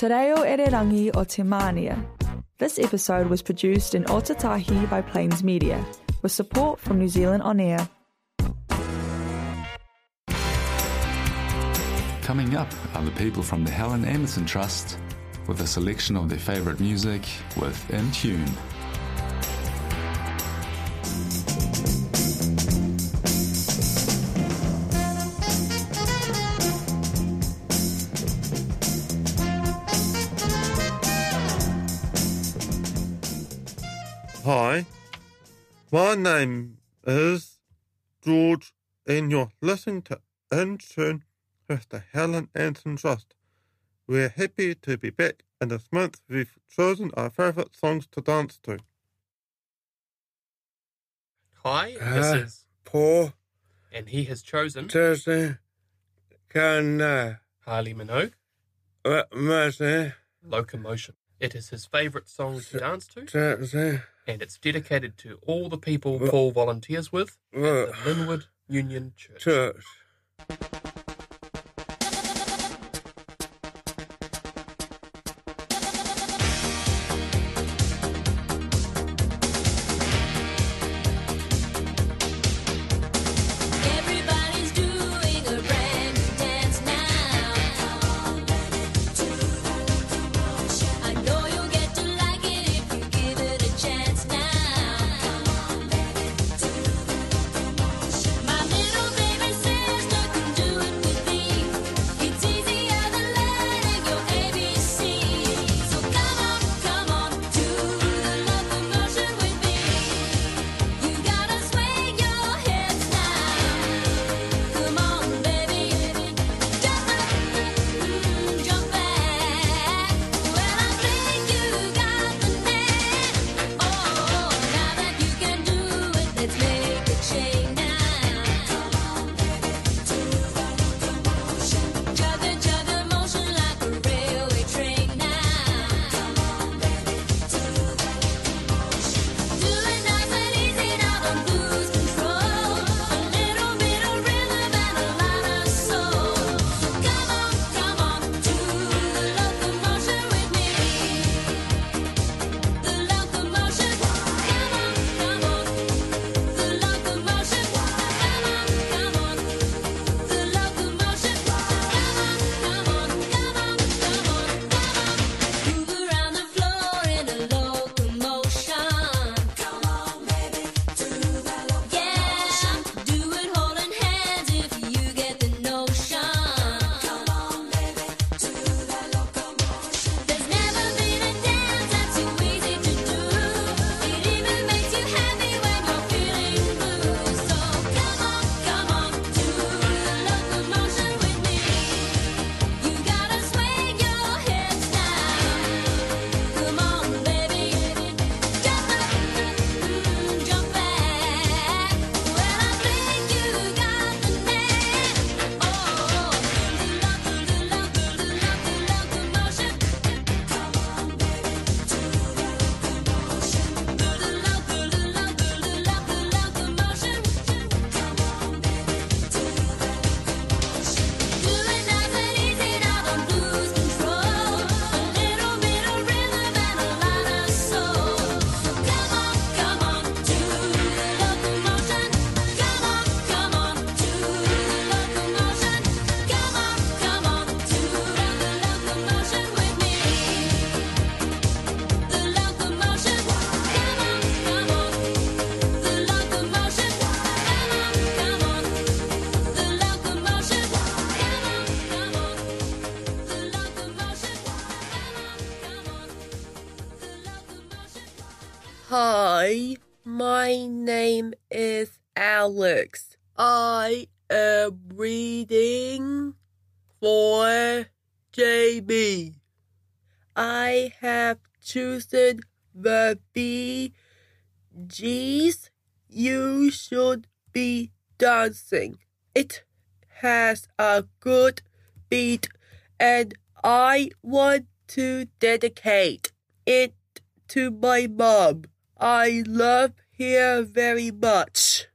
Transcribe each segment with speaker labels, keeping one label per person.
Speaker 1: Te reo Ererangi o Te Mānia. This episode was produced in Otatahi by Plains Media, with support from New Zealand On Air.
Speaker 2: Coming up are the people from the Helen Anderson Trust with a selection of their favourite music with In Tune.
Speaker 3: Hi, my name is George, and you're listening to In Tune with the Helen Anderson Trust. We're happy to be back, and this month we've chosen our favourite songs to dance to.
Speaker 4: Hi, this is
Speaker 5: Paul.
Speaker 4: and he has chosen
Speaker 5: Thursday. Can
Speaker 4: Harley Minogue,
Speaker 5: Mercy.
Speaker 4: Locomotion. It is his favourite song to dance to,
Speaker 5: Thursday.
Speaker 4: and it's dedicated to all the people Paul volunteers with at the Linwood Union Church.
Speaker 5: Church.
Speaker 6: Everybody's doing a brand new dance now. I know you'll get to like it if you give it a chance now. My little baby sister can do it with me. It's easier than learning your ABC. So come on to the locomotion with me. You gotta swing your hips now. Come on, baby, jump up, jump back. Well, I think you got the knack. Oh, now that you can do it, let's make a chain now. Chug a motion like a railway train now. Do it nice and easy now, don't lose control. A little bit of rhythm and a lot of soul. So come on to the locomotion with me. The locomotion, come on, the locomotion, come on, the locomotion, move around the floor in a locomotion. Come on, baby, to the locomotion. Yeah, do it holding hands if you get the notion. Come on, baby, to the locomotion. There's never been a dance that's too easy to do. It even makes you happy when you're feeling blue. So come on to the locomotion with me. You gotta swing your hips now. Come on, baby, jump up, jump back. Well, I think you got the knack. Oh, the locomotion. Come on, baby, to the locomotion. The locomotion. Come on, baby, to the locomotion. Do it nice and easy now, don't lose control. A little bit of rhythm and a lot of soul. So come on to the locomotion. Come on to the locomotion. Come on to the locomotion with me. The locomotion, come on, the locomotion, come on, the locomotion, come on, the locomotion,
Speaker 5: Hi, my name is Alex. I am reading for JB. I have chosen the Bee Gees. You should be dancing. It has a good beat, and I want to dedicate it to my mom. I love her very much.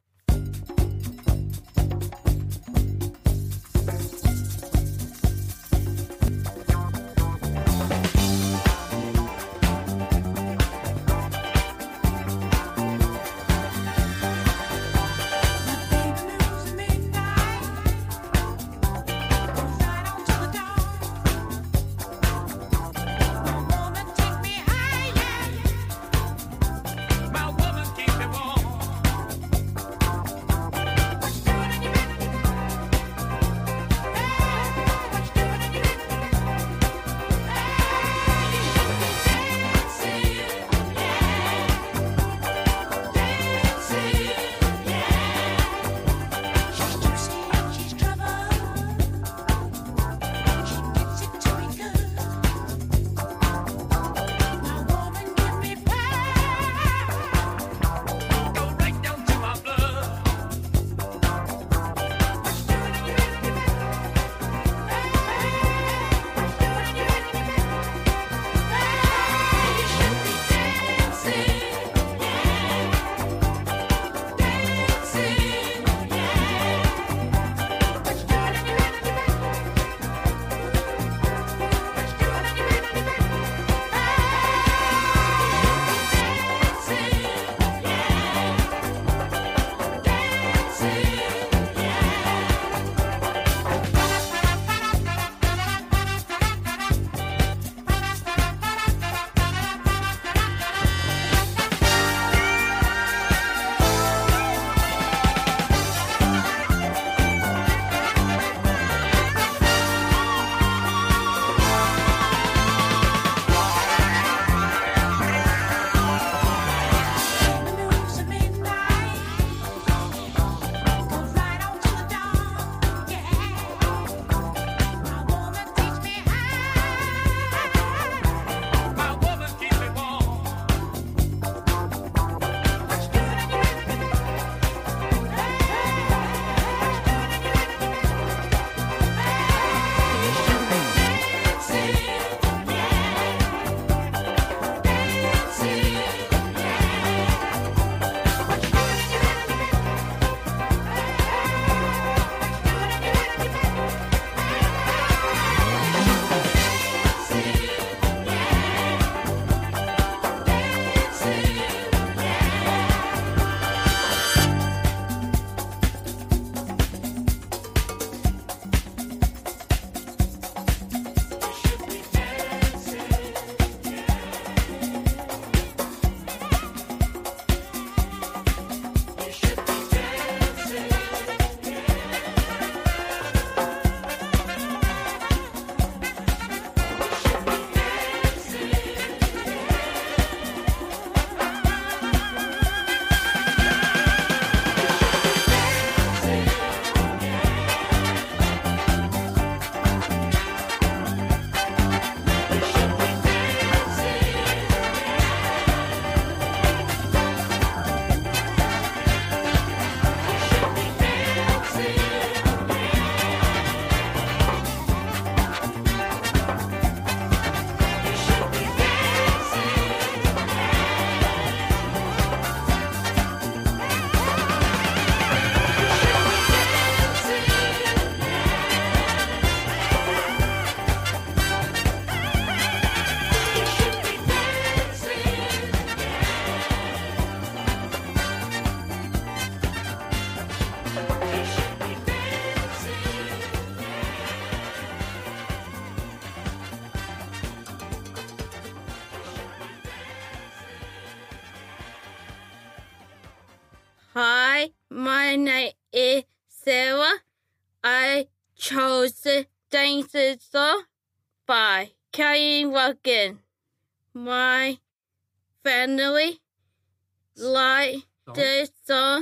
Speaker 7: Hi, my name is Sarah. I chose the Danger Song by Kelly Rogers. My family like this song.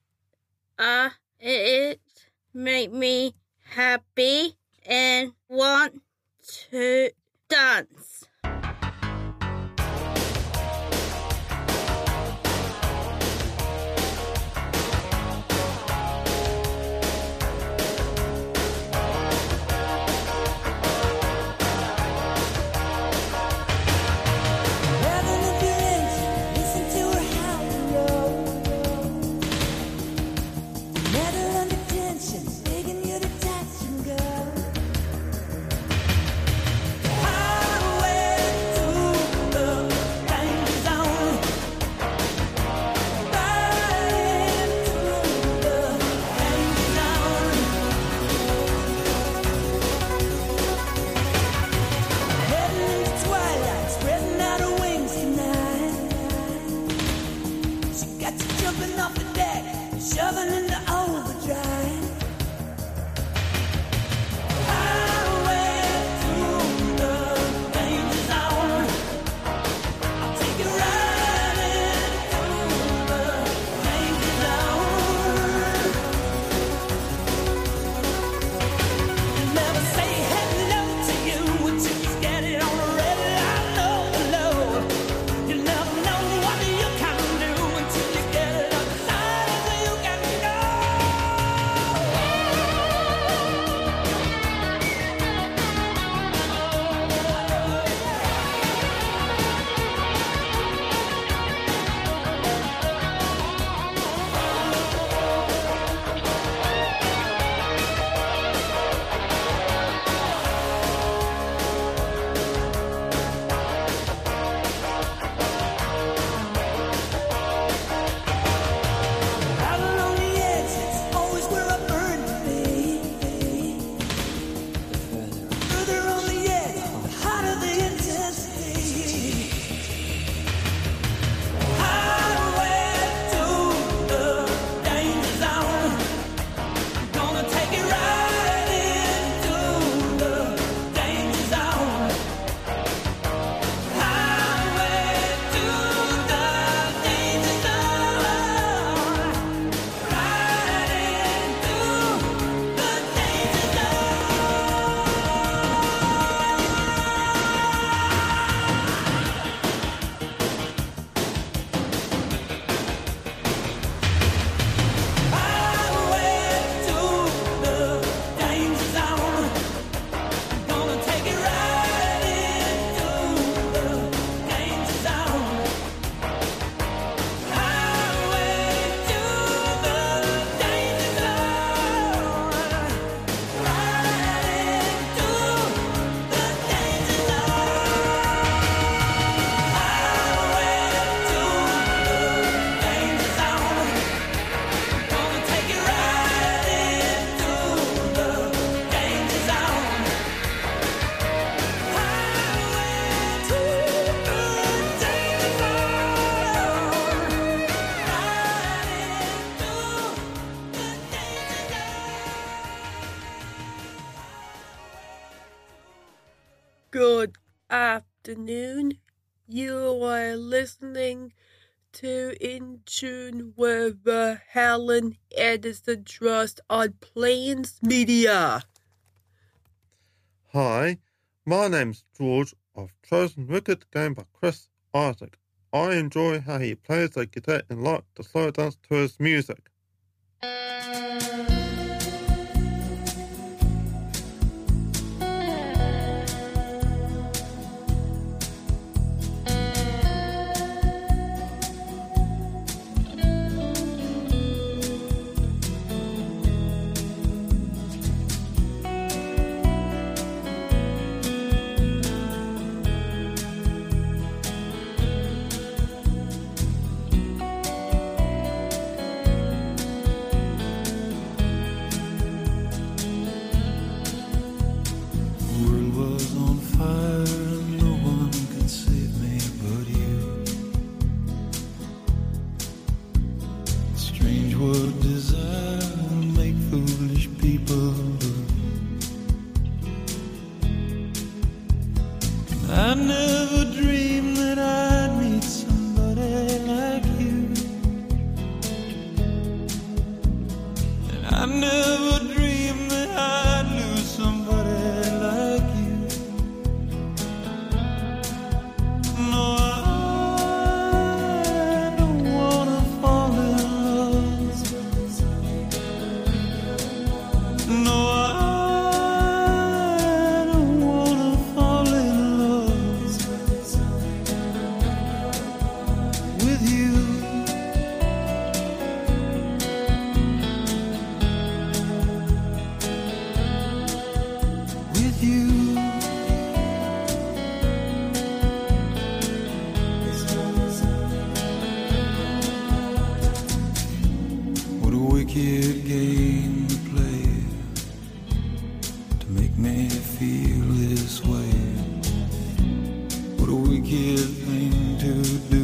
Speaker 7: It make me happy and want to dance.
Speaker 5: Good afternoon. You are listening to In Tune with the Helen Edison Trust on Plains Media.
Speaker 3: Hi, my name's George. I've chosen Wicked Game by Chris Isaac. I enjoy how he plays the guitar and like to slow dance to his music.
Speaker 8: I never dreamed that I'd meet somebody like you. And I never dreamed that I'd lose somebody like you. No, I don't wanna fall in love. No, I don't wanna fall in love with you. With you. What a wicked game to play to make me feel this way. What a wicked thing to do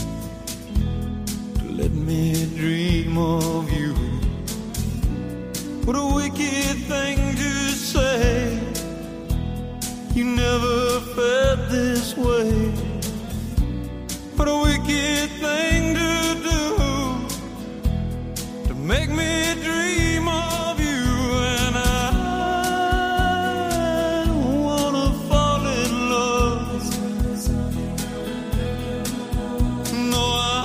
Speaker 8: to let me dream of you. What a wicked thing to say. You never felt this way. What a wicked thing to do to make me dream of you. And I don't wanna fall in love. No, I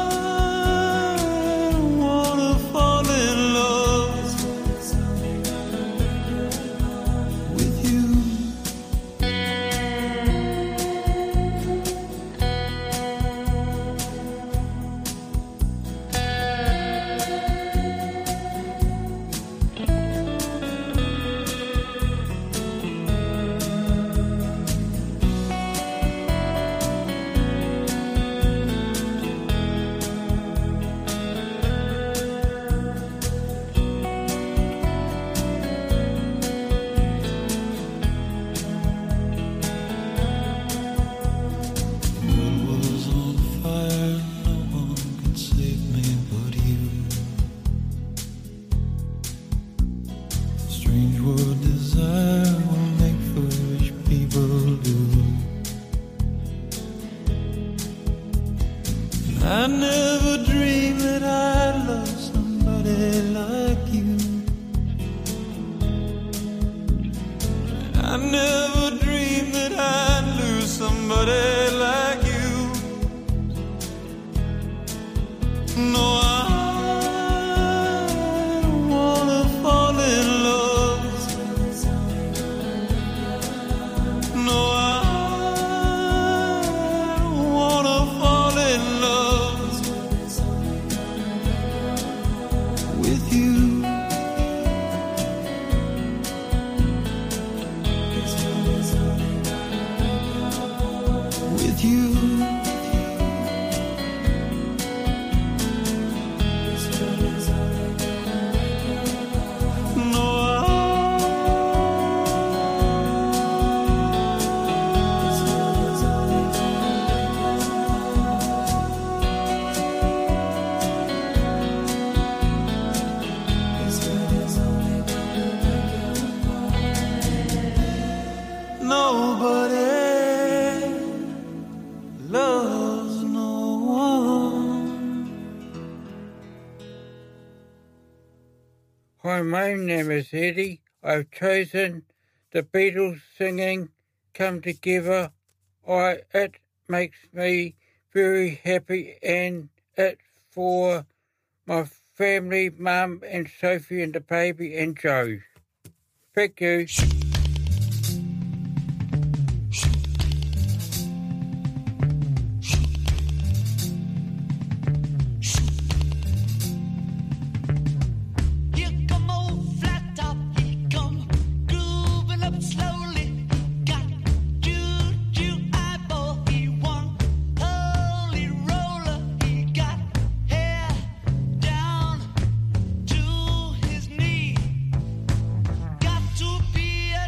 Speaker 8: don't wanna fall in love with you. The world was on fire, no one could save me but you. Strange what desire will make foolish people do. I never dreamed that I'd love somebody like you. I never dreamed that I'd lose somebody like you. No, I don't wanna fall in love. No, I don't wanna fall in love with you. With you. No, nobody loves no one.
Speaker 9: Hi, my name is Eddie. I've chosen the Beatles singing Come Together. It makes me very happy, and it's for my family, Mum and Sophie and the baby and Joe. Thank you.
Speaker 8: Here come old flat top, he come grooving up slowly. Got juju eyeball, he one holy roller. He got hair down to his knee. Got to be a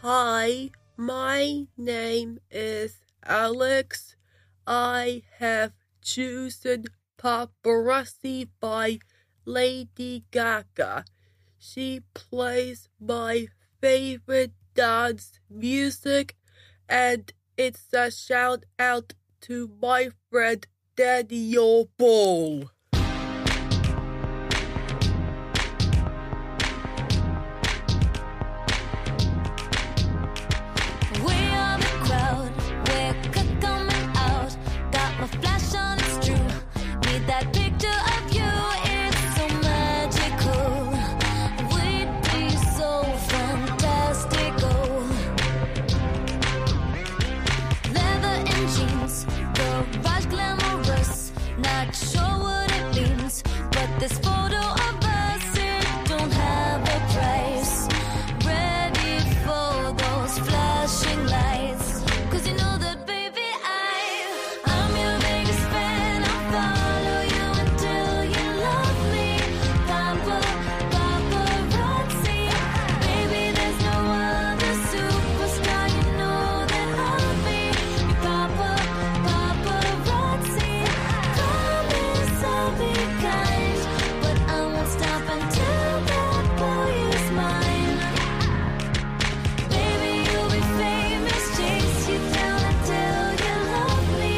Speaker 5: Hi, my name is Alex. I have chosen Paparazzi by Lady Gaga. She plays my favorite dance music, and it's a shout out to my friend Daniel Ball.
Speaker 6: We are the crowd, we're coming out. Got my flash on, it's true. Need that picture of you, it's so magical. We'd be so fantastical. Leather and jeans, garage glamorous. Not sure what it means, but this photo of us, it don't have a price. Ready for those flashing lights, 'cause you know that, baby, I'm your biggest fan. I'll follow you until you love me. Paparazzi, baby, there's no other superstar. You know that I'll be your paparazzi. Promise I'll be kind, but I won't stop until that boy is mine. Baby, you'll be famous, chase you down until you love me.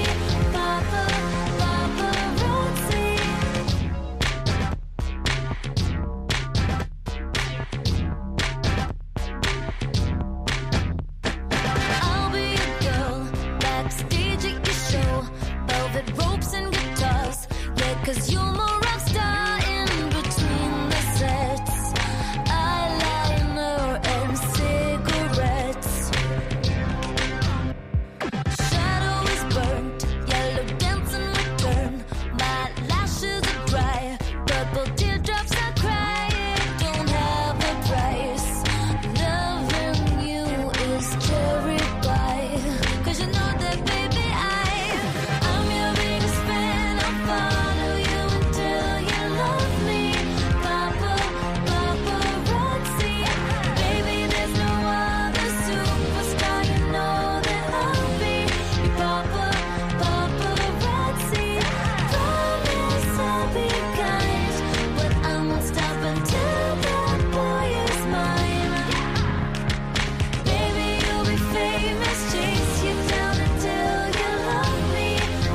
Speaker 6: Paparazzi. I'll be a girl backstage at your show, velvet ropes and guitars. Yeah, 'cause you're more rock star in between the sets. Eyeliner and cigarettes. Shadow is burnt, yellow dancing return. My lashes are dry, purple teardrops I cry. It don't have a price. Loving you is cherry pie. 'Cause you know that, baby, I'm your biggest fan. I'll follow you until you love me. Paparazzi, baby, there's no other superstar. You know that I'll be your paparazzi. Promise I'll be kind, but I won't stop until that boy is mine. Baby, you'll be famous, chase you down until you love me.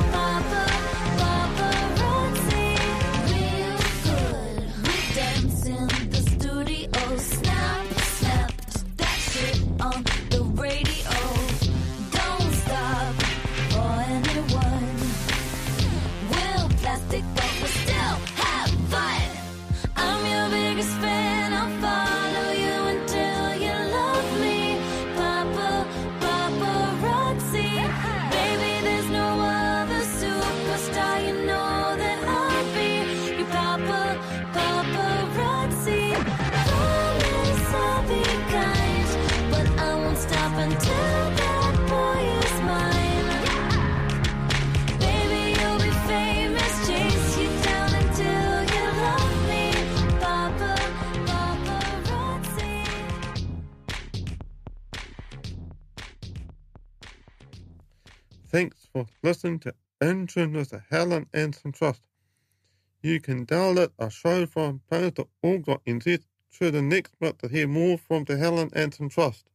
Speaker 6: Paparazzi, real good. We dance in the studio, snap, snap, that shit on the radio. Don't stop for anyone. We'll plastic, but we still have fun. I'm your biggest fan. I'll follow you until you love me. Paparazzi, baby, there's no other superstar. You know that I'll be your paparazzi. Promise I'll be kind, but I won't stop until that boy is mine. Baby, you'll be famous, chase you down until you love me. Paparazzi.
Speaker 3: Thanks for listening to In Tune with the Helen Anderson Trust. You can download our show from post.org.nz. Tune in next month to hear more from the Helen Anderson Trust.